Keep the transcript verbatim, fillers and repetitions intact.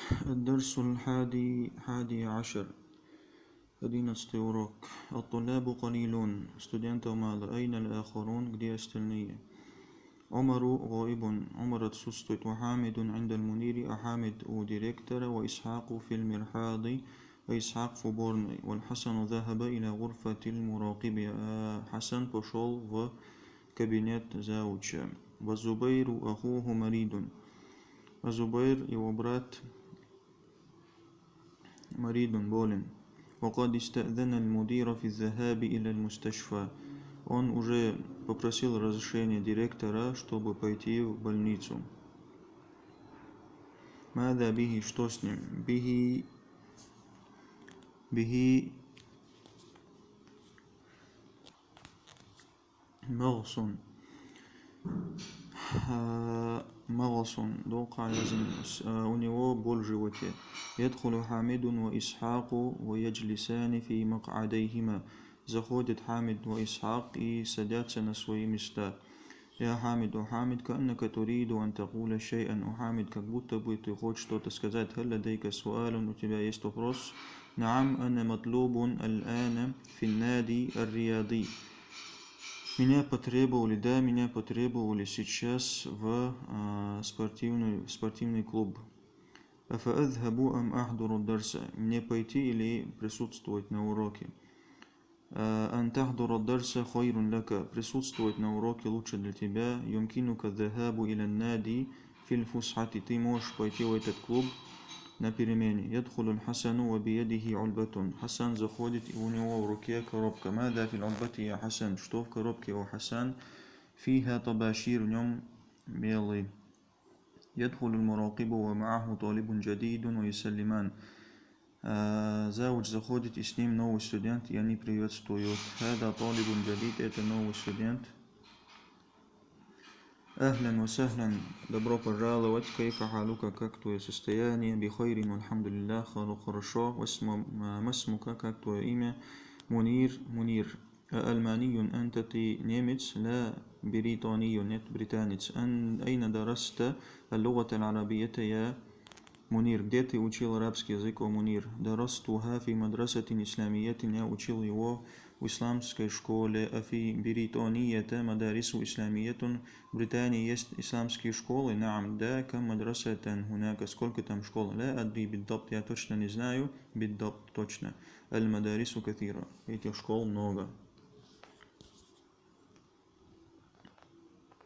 الدرس الحادي حادي عشر. одиннадцатый урок. الطلاب قليلون. студенты мало. أين الآخرون؟ где остальные? عمر غائب. عمر отсутствует. وحامد عند المدير. أحامد у директора. وإسحاق في المرحاض. وإسحاق в уборной. والحسن ذهب إلى غرفة المراقب. حسن пошел в кабинет зауча. وزبير أخوه مريض. Зубайр, его брат, مريض болен. وقد استأذن المدير في الذهاب إلى المستشفى. Он уже попросил разрешения директора, чтобы пойти в больницу. ماذا به, что с ним? به به مغص. مغص دوقع يزن. у него боль в животе. يدخل حامد وإسحاق ويجلسان في مقعديهما. заходит حامد وإسحاق и садятся на свои места. يا حامد وحامد كأنك تريد أن تقول شيئا. وحامد как будто бы ты хочешь что-то сказать. هل لديك سؤال? у тебя есть вопрос? نعم أنا مطلوب الآن في النادي الرياضي. Меня потребовали, да, меня потребовали сейчас в э, спортивный, спортивный клуб. أفأذهب أم أحضر الدرس? Мне пойти или присутствовать на уроке? أن تحضر الدرس خير لك. Присутствовать на уроке лучше для тебя. يمكنك الذهاب إلى النادي في الفسحة. Ты можешь пойти в этот клуб на перемене. يدخل الحسن وبيده علبة. Хасан заходит, и у него в руке коробка. ماذا في العلبة يا حسن? Что в коробке у Хасан? فيها طباشير, в нем белый. يدخل المراقب ومعه طالب جديد ويسلمان. Зауч заходит, и с ним новый студент, и они приветствуют. هذا طالب جديد, это новый студент. أهلا وسهلا, добро пожаловать. كيف حالك, как твое состояние? بخير والحمد لله, хорошо. ما اسمك, как твое имя? منير, منير. ألماني أنت, ты немец? لا بريطاني, нет, британец. أين درست اللغة العربية يا منير? где ты учил арабский язык, о منير? درستها في مدرسة إسلامية, я учил его в исламской школе. أفي بريطانية مدارس إسلامية, в Британии есть исламские школы? نعم, да. كم مدرسة هناك, сколько там школ? لا أدري بالضبط, я точно не знаю. بالضبط, точно. المدارس كثيرة, этих школ много.